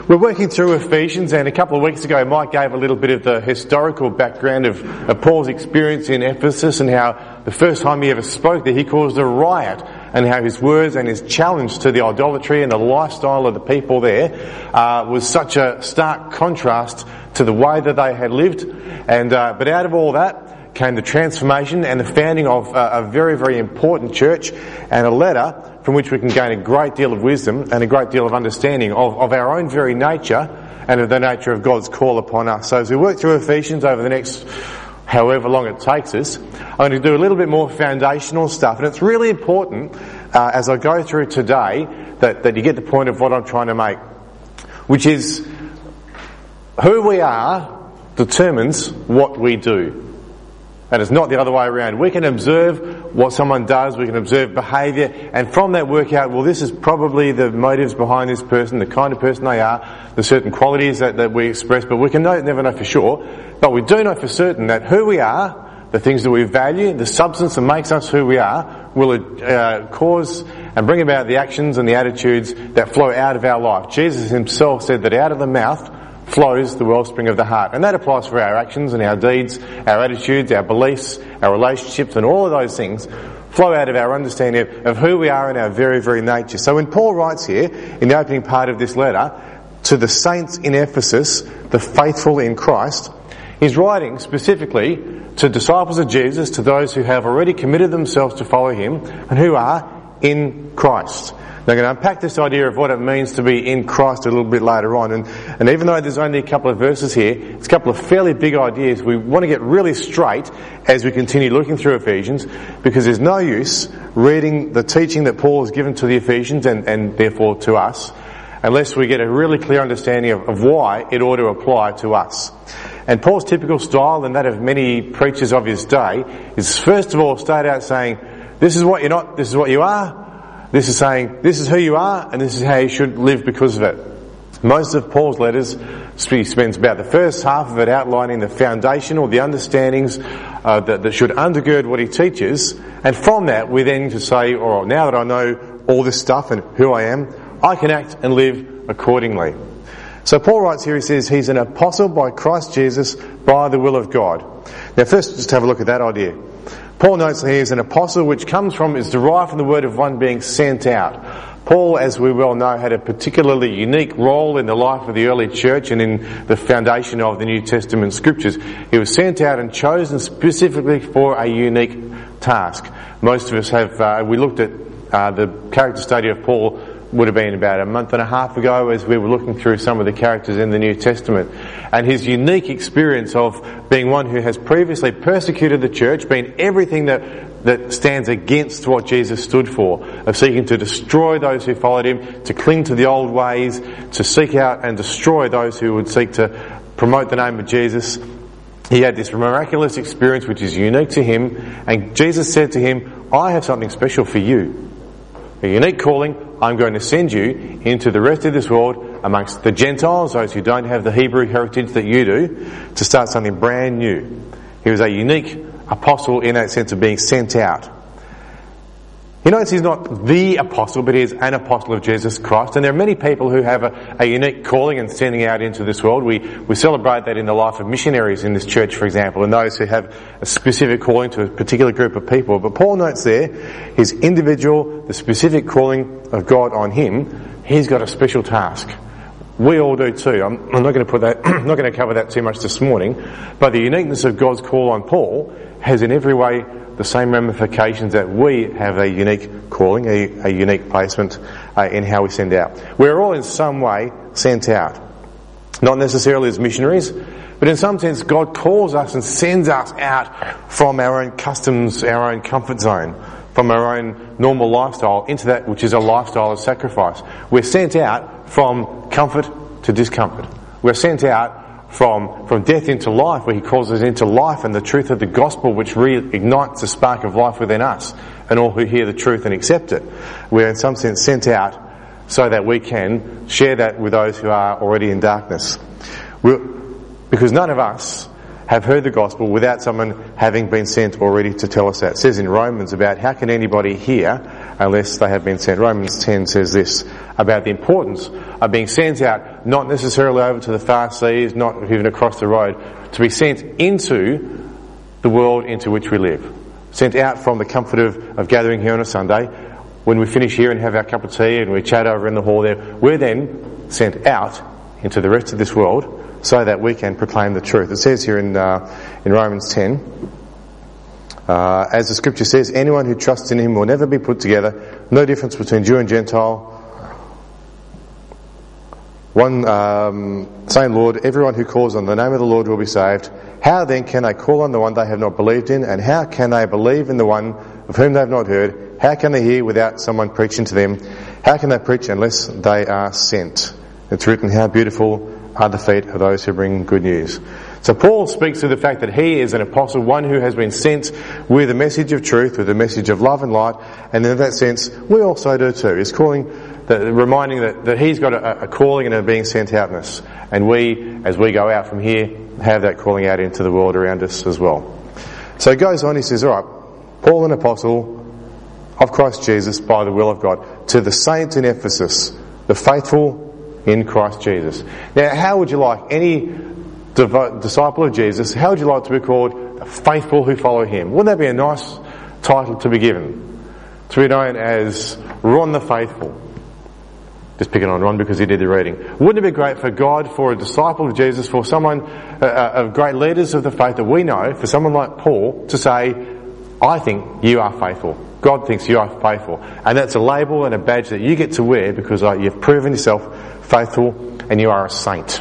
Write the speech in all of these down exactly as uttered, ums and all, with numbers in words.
We're working through Ephesians, and a couple of weeks ago Mike gave a little bit of the historical background of, of Paul's experience in Ephesus and how the first time he ever spoke there he caused a riot, and how his words and his challenge to the idolatry and the lifestyle of the people there uh, was such a stark contrast to the way that they had lived. And uh, but out of all that came the transformation and the founding of uh, a very, very important church, and a letter from which we can gain a great deal of wisdom and a great deal of understanding of, of our own very nature and of the nature of God's call upon us. So as we work through Ephesians over the next however long it takes us, I'm going to do a little bit more foundational stuff, and it's really important uh, as I go through today that, that you get the point of what I'm trying to make, which is who we are determines what we do. And it's not the other way around. We can observe what someone does, we can observe behaviour, and from that work out, well, this is probably the motives behind this person, the kind of person they are, the certain qualities that, that we express, but we can know, never know for sure. But we do know for certain that who we are, the things that we value, the substance that makes us who we are, will uh, cause and bring about the actions and the attitudes that flow out of our life. Jesus himself said that out of the mouth flows the wellspring of the heart. And that applies for our actions and our deeds, our attitudes, our beliefs, our relationships, and all of those things flow out of our understanding of, of who we are in our very, very nature. So when Paul writes here, in the opening part of this letter, to the saints in Ephesus, the faithful in Christ, he's writing specifically to disciples of Jesus, to those who have already committed themselves to follow him, and who are in Christ. Now, I'm going to unpack this idea of what it means to be in Christ a little bit later on. And, and even though there's only a couple of verses here, it's a couple of fairly big ideas we want to get really straight as we continue looking through Ephesians, because there's no use reading the teaching that Paul has given to the Ephesians and, and therefore to us, unless we get a really clear understanding of, of why it ought to apply to us. And Paul's typical style, and that of many preachers of his day, is first of all start out saying, this is what you're not, this is what you are. This is saying, this is who you are, and this is how you should live because of it. Most of Paul's letters, he spends about the first half of it outlining the foundation or the understandings uh, that, that should undergird what he teaches, and from that we then to say, all right, now that I know all this stuff and who I am, I can act and live accordingly. So Paul writes here, he says, he's an apostle by Christ Jesus by the will of God. Now first, just have a look at that idea. Paul notes that he is an apostle, which comes from, is derived from the word of one being sent out. Paul, as we well know, had a particularly unique role in the life of the early church and in the foundation of the New Testament scriptures. He was sent out and chosen specifically for a unique task. Most of us have, uh, we looked at uh, the character study of Paul, would have been about a month and a half ago as we were looking through some of the characters in the New Testament. And his unique experience of being one who has previously persecuted the church, been everything that, that stands against what Jesus stood for, of seeking to destroy those who followed him, to cling to the old ways, to seek out and destroy those who would seek to promote the name of Jesus. He had this miraculous experience which is unique to him, and Jesus said to him, I have something special for you. A unique calling. I'm going to send you into the rest of this world amongst the Gentiles, those who don't have the Hebrew heritage that you do, to start something brand new. He was a unique apostle in that sense of being sent out. He notes he's not the apostle, but he is an apostle of Jesus Christ. And there are many people who have a, a unique calling and sending out into this world. We, we celebrate that in the life of missionaries in this church, for example, and those who have a specific calling to a particular group of people. But Paul notes there his individual, the specific calling of God on him. He's got a special task. We all do too. I'm, I'm not going to put that, I'm not going to cover that too much this morning, but the uniqueness of God's call on Paul has in every way the same ramifications that we have a unique calling, a, a unique placement uh, in how we send out. We're all in some way sent out. Not necessarily as missionaries, but in some sense God calls us and sends us out from our own customs, our own comfort zone, from our own normal lifestyle into that which is a lifestyle of sacrifice. We're sent out from comfort to discomfort. We're sent out from from death into life, where he calls us into life and the truth of the gospel, which reignites the spark of life within us and all who hear the truth and accept it. We're in some sense sent out so that we can share that with those who are already in darkness. We're, because none of us have heard the gospel without someone having been sent already to tell us that. It says in Romans about how can anybody hear unless they have been sent. Romans ten says this about the importance of being sent out, not necessarily over to the far seas, not even across the road, to be sent into the world into which we live. Sent out from the comfort of, of gathering here on a Sunday. When we finish here and have our cup of tea and we chat over in the hall there, we're then sent out into the rest of this world so that we can proclaim the truth. It says here in uh, in Romans ten, uh, as the scripture says, anyone who trusts in him will never be put together. No difference between Jew and Gentile. One um, same Lord, everyone who calls on the name of the Lord will be saved. How then can they call on the one they have not believed in? And how can they believe in the one of whom they have not heard? How can they hear without someone preaching to them? How can they preach unless they are sent? It's written, how beautiful are the feet of those who bring good news. So Paul speaks to the fact that he is an apostle, one who has been sent with a message of truth, with a message of love and light, and in that sense, we also do too. He's calling, the, reminding that, that he's got a, a calling and a being sent outness, and we, as we go out from here, have that calling out into the world around us as well. So he goes on, he says, all right, Paul, an apostle of Christ Jesus by the will of God, to the saints in Ephesus, the faithful in Christ Jesus. Now, how would you like any devo- disciple of Jesus, how would you like to be called the faithful who follow him? Wouldn't that be a nice title to be given? To be known as Ron the Faithful. Just picking on Ron because he did the reading. Wouldn't it be great for God, for a disciple of Jesus, for someone uh, of great leaders of the faith that we know, for someone like Paul to say, I think you are faithful. God thinks you are faithful. And that's a label and a badge that you get to wear because uh, you've proven yourself faithful and you are a saint.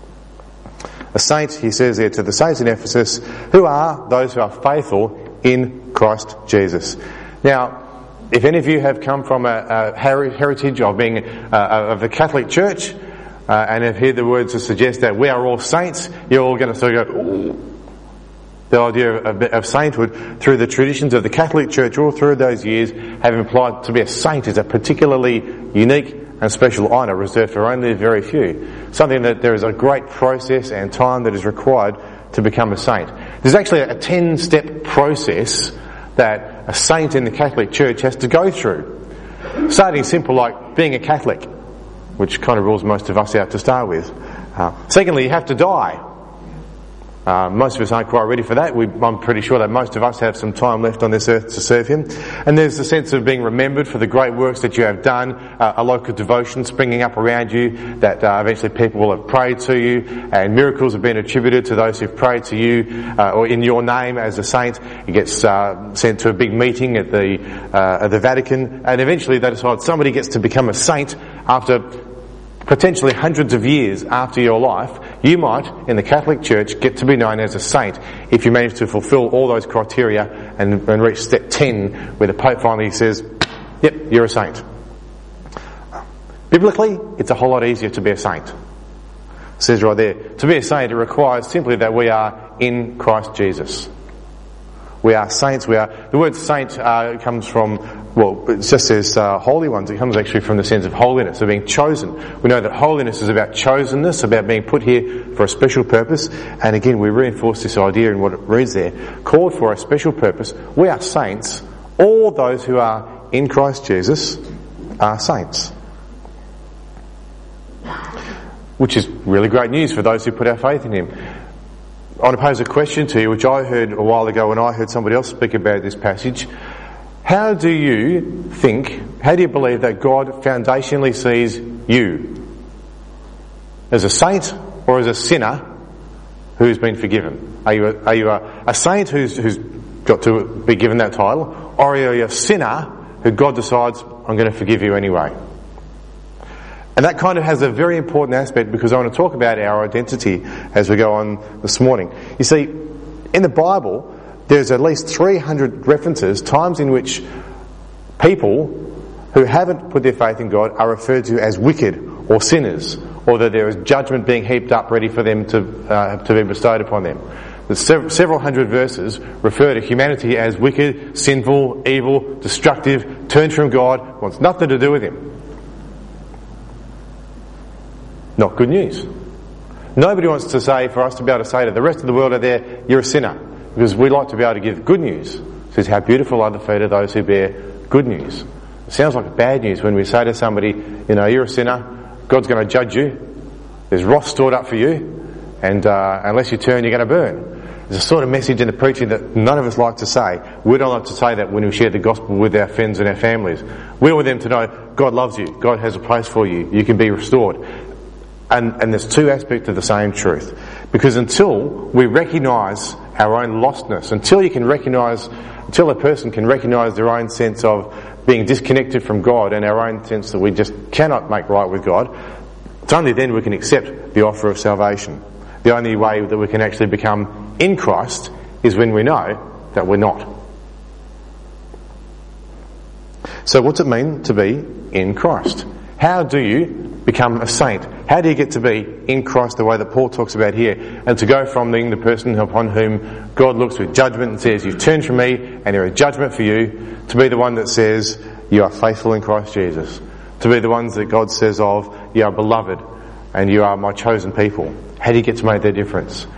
A saint, he says there, to the saints in Ephesus, who are those who are faithful in Christ Jesus. Now, if any of you have come from a, a heritage of being uh, of the Catholic Church uh, and have heard the words that suggest that we are all saints, you're all going to sort of go, ooh. The idea of, of sainthood through the traditions of the Catholic Church all through those years have implied to be a saint is a particularly unique and special honour reserved for only very few. Something that there is a great process and time that is required to become a saint. There's actually a ten-step process that a saint in the Catholic Church has to go through. Starting simple like being a Catholic, which kind of rules most of us out to start with. Uh, secondly, you have to die. Uh, most of us aren't quite ready for that. We, I'm pretty sure that most of us have some time left on this earth to serve him. And there's the sense of being remembered for the great works that you have done, uh, a local devotion springing up around you, that uh, eventually people will have prayed to you, and miracles have been attributed to those who've prayed to you, uh, or in your name as a saint. It gets uh, sent to a big meeting at the, uh, at the Vatican, and eventually they decide somebody gets to become a saint after potentially hundreds of years after your life. You might, in the Catholic Church, get to be known as a saint if you manage to fulfil all those criteria and, and reach step ten, where the Pope finally says, yep, you're a saint. Biblically, it's a whole lot easier to be a saint. It says right there, to be a saint, it requires simply that we are in Christ Jesus. We are saints. We are. The word saint uh, comes from, well, it just says uh, holy ones. It comes actually from the sense of holiness, of being chosen. We know that holiness is about chosenness, about being put here for a special purpose. And again, we reinforce this idea in what it reads there. Called for a special purpose. We are saints. All those who are in Christ Jesus are saints. Which is really great news for those who put our faith in him. I want to pose a question to you, which I heard a while ago when I heard somebody else speak about this passage. How do you think, how do you believe that God foundationally sees you? As a saint or as a sinner who's been forgiven? Are you a, are you a, a saint who's, who's got to be given that title? Or are you a sinner who God decides, I'm going to forgive you anyway? And that kind of has a very important aspect because I want to talk about our identity as we go on this morning. You see, in the Bible, there's at least three hundred references, times in which people who haven't put their faith in God are referred to as wicked or sinners, or that there is judgment being heaped up ready for them to uh, to be bestowed upon them. There's sev- several hundred verses refer to humanity as wicked, sinful, evil, destructive, turned from God, wants nothing to do with him. Not good news. Nobody wants to say, for us to be able to say to the rest of the world out there, you're a sinner. Because we like to be able to give good news. It says, how beautiful are the feet of those who bear good news. It sounds like bad news when we say to somebody, you know, you're a sinner, God's going to judge you, there's wrath stored up for you, and uh, unless you turn, you're going to burn. There's a sort of message in the preaching that none of us like to say. We don't like to say that when we share the gospel with our friends and our families. We want them to know God loves you, God has a place for you, you can be restored. And, and there's two aspects of the same truth. Because until we recognise our own lostness, until you can recognise, until a person can recognise their own sense of being disconnected from God and our own sense that we just cannot make right with God, it's only then we can accept the offer of salvation. The only way that we can actually become in Christ is when we know that we're not. So what's it mean to be in Christ? How do you become a saint? How do you get to be in Christ the way that Paul talks about here, and to go from being the person upon whom God looks with judgment and says, you've turned from me and there is judgment for you, to be the one that says, you are faithful in Christ Jesus, to be the ones that God says of, you are beloved and you are my chosen people. How do you get to make that difference?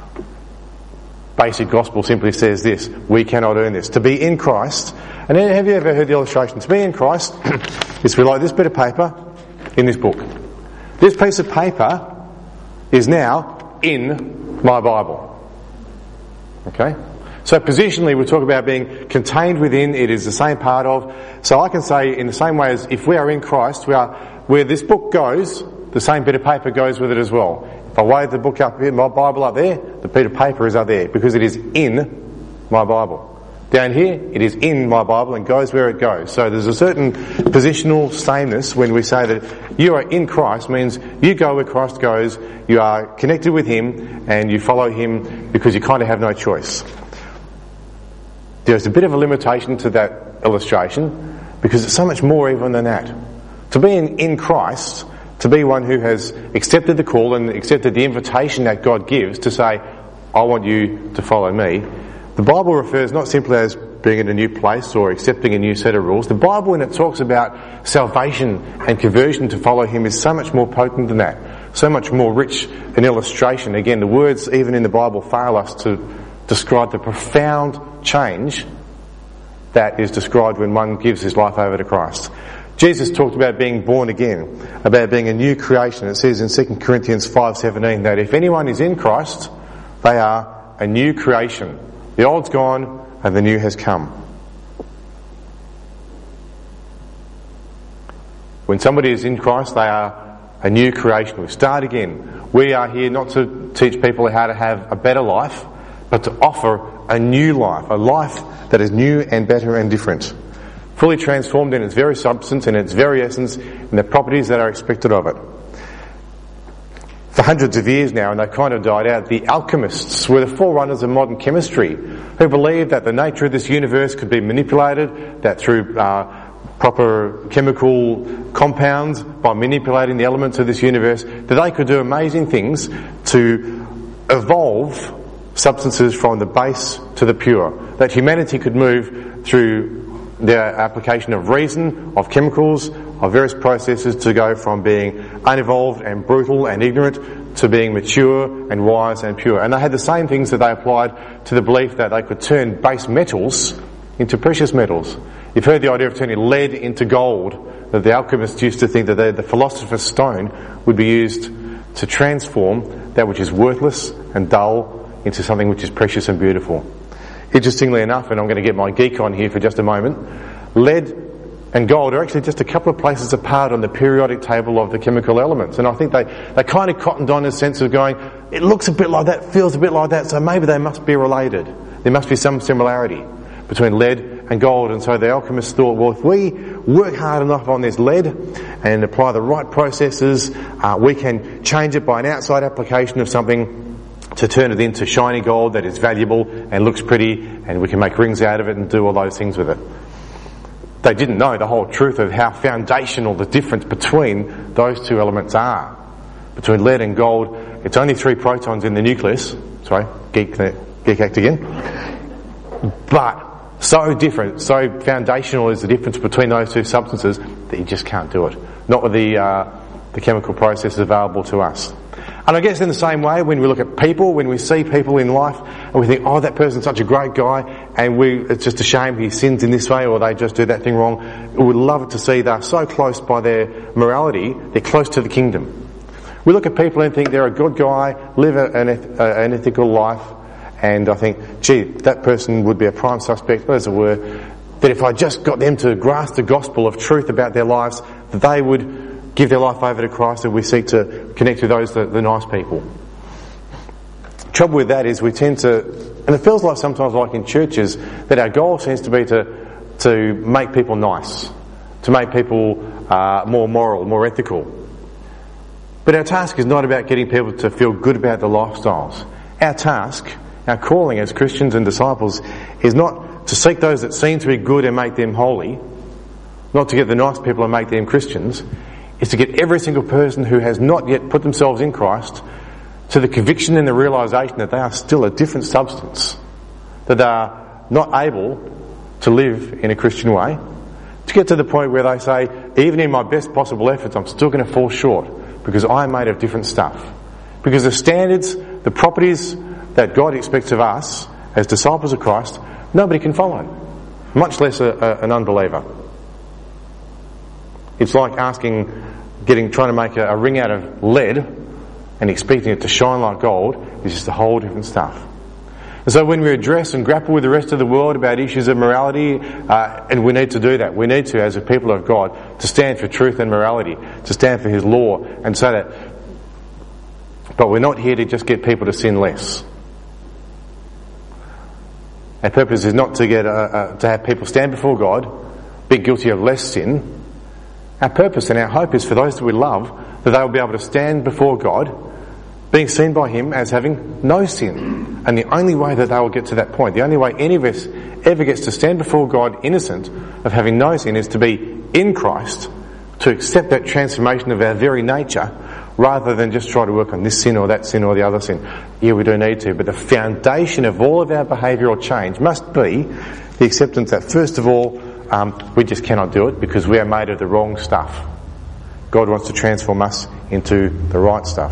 Basic gospel simply says this: we cannot earn this. To be in Christ, and then have you ever heard the illustration? To be in Christ is to be like this bit of paper in this book. This piece of paper is now in my Bible. Okay? So positionally we talk about being contained within, it is the same part of. So I can say in the same way as if we are in Christ, we are, where this book goes, the same bit of paper goes with it as well. If I wave the book up here, my Bible up there, the bit of paper is up there because it is in my Bible. Down here, it is in my Bible and goes where it goes. So there's a certain positional sameness when we say that you are in Christ, means you go where Christ goes, you are connected with Him and you follow Him because you kind of have no choice. There's a bit of a limitation to that illustration because it's so much more even than that. To be in, in Christ, to be one who has accepted the call and accepted the invitation that God gives to say, I want you to follow me. The Bible refers not simply as being in a new place or accepting a new set of rules. The Bible, when it talks about salvation and conversion to follow Him, is so much more potent than that. So much more rich an illustration. Again, the words even in the Bible fail us to describe the profound change that is described when one gives his life over to Christ. Jesus talked about being born again, about being a new creation. It says in Second Corinthians five seventeen that if anyone is in Christ, they are a new creation. The old's gone and the new has come. When somebody is in Christ, they are a new creation. We start again. We are here not to teach people how to have a better life, but to offer a new life, a life that is new and better and different. Fully transformed in its very substance and its very essence and the properties that are expected of it. For hundreds of years now, and they kind of died out, the alchemists were the forerunners of modern chemistry, who believed that the nature of this universe could be manipulated, that through uh, proper chemical compounds, by manipulating the elements of this universe, that they could do amazing things to evolve substances from the base to the pure. That humanity could move through the application of reason, of chemicals, of various processes to go from being unevolved and brutal and ignorant to being mature and wise and pure. And they had the same things that they applied to the belief that they could turn base metals into precious metals. You've heard the idea of turning lead into gold, that the alchemists used to think that they, the philosopher's stone would be used to transform that which is worthless and dull into something which is precious and beautiful. Interestingly enough, and I'm going to get my geek on here for just a moment, lead and gold are actually just a couple of places apart on the periodic table of the chemical elements. And I think they, they kind of cottoned on a sense of going, it looks a bit like that, feels a bit like that, so maybe they must be related. There must be some similarity between lead and gold. And so the alchemists thought, well, if we work hard enough on this lead and apply the right processes, uh, we can change it by an outside application of something to turn it into shiny gold that is valuable and looks pretty, and we can make rings out of it and do all those things with it. They didn't know the whole truth of how foundational the difference between those two elements are. Between lead and gold, it's only three protons in the nucleus. Sorry, geek, geek act again. But so different, so foundational is the difference between those two substances that you just can't do it. Not with the, uh, the chemical processes available to us. And I guess in the same way, when we look at people, when we see people in life, and we think, oh, that person's such a great guy, and we, it's just a shame he sins in this way, or they just do that thing wrong, we would love to see they're so close by their morality, they're close to the kingdom. We look at people and think they're a good guy, live an, eth- an ethical life, and I think, gee, that person would be a prime suspect, as it were, that if I just got them to grasp the gospel of truth about their lives, that they would give their life over to Christ, and we seek to connect with those, the, the nice people. Trouble with that is we tend to, and it feels like sometimes like in churches, that our goal seems to be to to make people nice, to make people uh, more moral, more ethical. But our task is not about getting people to feel good about their lifestyles. Our task, our calling as Christians and disciples, is not to seek those that seem to be good and make them holy, not to get the nice people and make them Christians, is to get every single person who has not yet put themselves in Christ to the conviction and the realisation that they are still a different substance, that they are not able to live in a Christian way, to get to the point where they say, even in my best possible efforts, I'm still going to fall short because I am made of different stuff. Because the standards, the properties that God expects of us as disciples of Christ, nobody can follow, much less a, a, an unbeliever. It's like asking, getting, trying to make a, a ring out of lead and expecting it to shine like gold is just a whole different stuff. And so when we address and grapple with the rest of the world about issues of morality, uh, and we need to do that, we need to, as a people of God, to stand for truth and morality, to stand for His law, and so that. But we're not here to just get people to sin less. Our purpose is not to get uh, uh, to have people stand before God, be guilty of less sin. Our purpose and our hope is for those that we love, that they will be able to stand before God, being seen by Him as having no sin. And the only way that they will get to that point, the only way any of us ever gets to stand before God innocent of having no sin, is to be in Christ, to accept that transformation of our very nature, rather than just try to work on this sin or that sin or the other sin. Yeah, we do need to, but the foundation of all of our behavioural change must be the acceptance that, first of all, Um, we just cannot do it because we are made of the wrong stuff. God wants to transform us into the right stuff.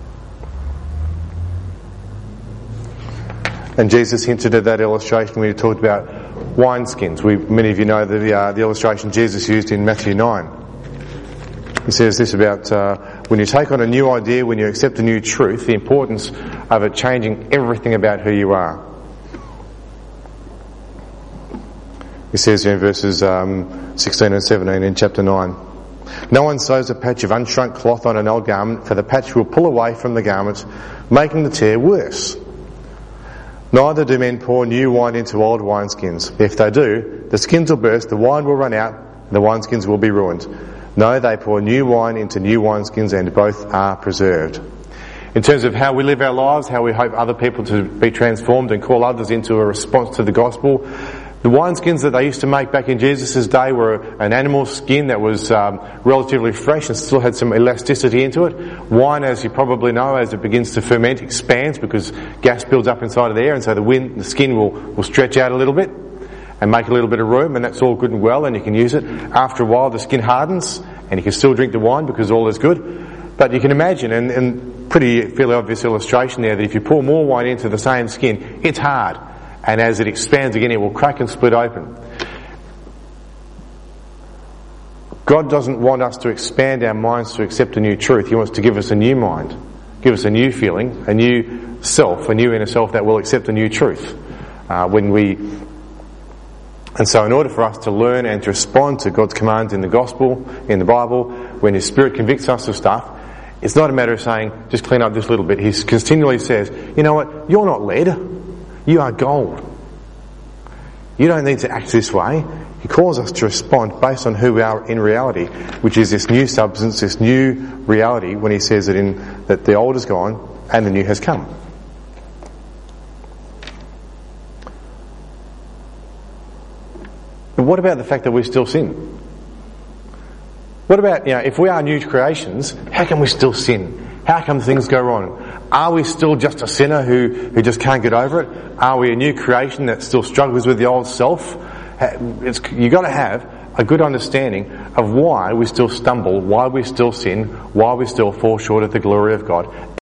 And Jesus hinted at that illustration when he talked about wineskins. We, many of you know the, uh, the illustration Jesus used in Matthew nine. He says this about uh, when you take on a new idea, when you accept a new truth, the importance of it changing everything about who you are. He says in verses um, sixteen and seventeen in chapter nine, "No one sews a patch of unshrunk cloth on an old garment, for the patch will pull away from the garment, making the tear worse. Neither do men pour new wine into old wineskins. If they do, the skins will burst, the wine will run out, and the wineskins will be ruined. No, they pour new wine into new wineskins, and both are preserved." In terms of how we live our lives, how we hope other people to be transformed and call others into a response to the gospel, the wineskins that they used to make back in Jesus' day were an animal skin that was um, relatively fresh and still had some elasticity into it. Wine, as you probably know, as it begins to ferment, expands because gas builds up inside of there, and so the, wind, the skin will, will stretch out a little bit and make a little bit of room, and that's all good and well, and you can use it. After a while, the skin hardens, and you can still drink the wine because all is good. But you can imagine, and, and pretty fairly obvious illustration there, that if you pour more wine into the same skin, it's hard. And as it expands again, it will crack and split open. God doesn't want us to expand our minds to accept a new truth. He wants to give us a new mind, give us a new feeling, a new self, a new inner self that will accept a new truth. Uh, when we, and so in order for us to learn and to respond to God's commands in the gospel, in the Bible, when His Spirit convicts us of stuff, it's not a matter of saying, just clean up this little bit. He continually says, you know what, you're not lead. You are gold. You don't need to act this way. He calls us to respond based on who we are in reality, which is this new substance, this new reality, when He says that in that the old is gone and the new has come. But what about the fact that we still sin? What about, you know, if we are new creations, how can we still sin? How come things go wrong? Are we still just a sinner who, who just can't get over it? Are we a new creation that still struggles with the old self? It's, you've got to have a good understanding of why we still stumble, why we still sin, why we still fall short of the glory of God.